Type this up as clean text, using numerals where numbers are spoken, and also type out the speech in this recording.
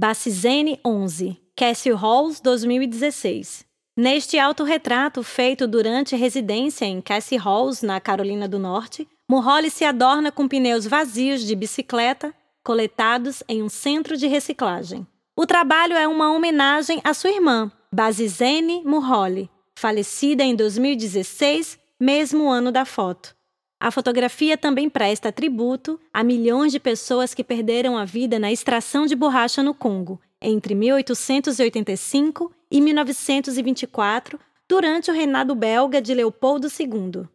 Bacizene 11, Cassie Halls, 2016. Neste autorretrato feito durante residência em Cassie Halls, na Carolina do Norte, Mulholland se adorna com pneus vazios de bicicleta coletados em um centro de reciclagem. O trabalho é uma homenagem à sua irmã, Bacizene Mulholland, falecida em 2016, mesmo ano da foto. A fotografia também presta tributo a milhões de pessoas que perderam a vida na extração de borracha no Congo, entre 1885 e 1924, durante o reinado belga de Leopoldo II.